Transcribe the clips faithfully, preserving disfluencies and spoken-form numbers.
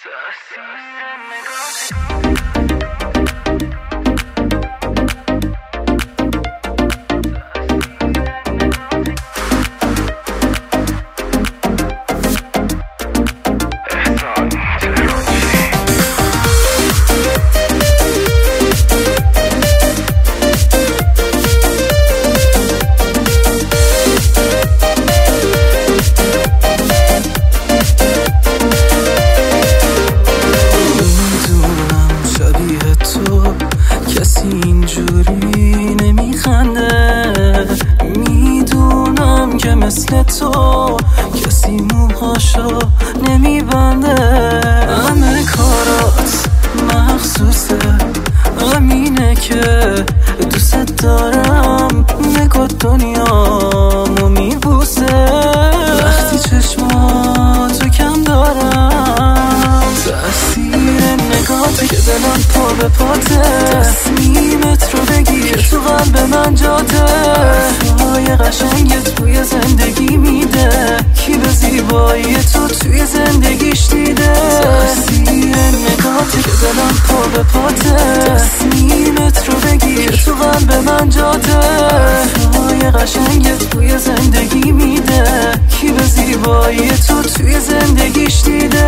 اینجوری نمیخنده، میدونم که مثل تو کسی موهاشو نمیبنده. همه کارات مخصوصه، همینه که دوست دارم. نگاه دنیامو میبوسه وقتی چشماتو کم دارم. تأثیر نگاته که دلم پا به پاته، تصمیمت رو بگیر تو قلب من جاده. حرفای قشنگت بوی زندگی میده، کی به زیبایی تو توی زندگیش دیده. تأثیر نگاته که دلم پا به پاته، تصمیمت رو بگیر تو قلب من جاده. حرفای قشنگت بوی زندگی میده، کی به زیبایی تو توی زندگیش دیده.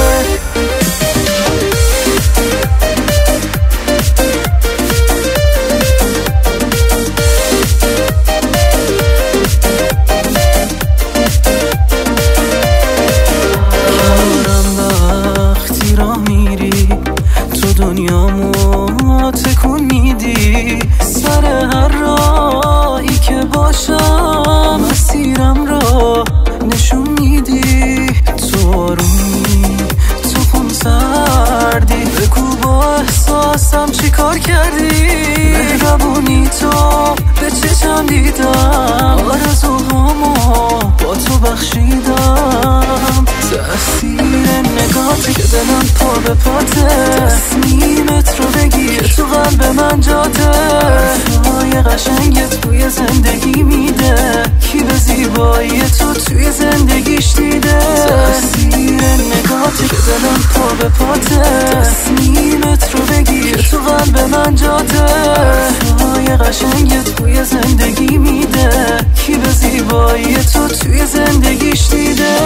دنیامو تکون میدی، سر هر راهی که باشم مسیرم رو نشون میدی. تو آرومی، تو خون سردی، بگو با احساسم چی کار کردی. مهربونی تو به چشم دیدم، آرزوهامو با تو بخشیدم. تأثیر نگاتی که دلم پا به پاته، تصمیمت رو بگیر تو قلب من جاده. حرفای قشنگت بوی زندگی میده، کی به زیبایی تو توی زندگیش دیده. تأثیر نگاتی که دلم پا به پاته، تصمیمت رو بگیر تو قلب من جاده. حرفای قشنگت بوی زندگی میده، کی به زیبایی تو توی زندگیش دیده.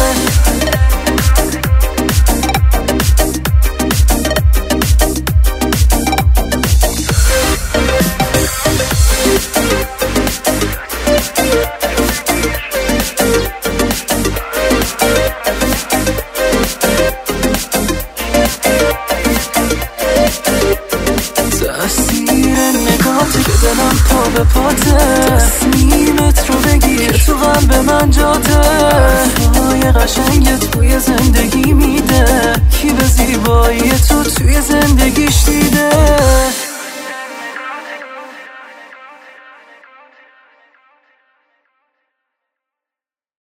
تأثیر نگاتی که دلم پا به پاته، تصمیمت رو بگیر تو قلب من جاده. حرفای قشنگت بوی زندگی میده، کی به زیبایی تو توی زندگیش دیده.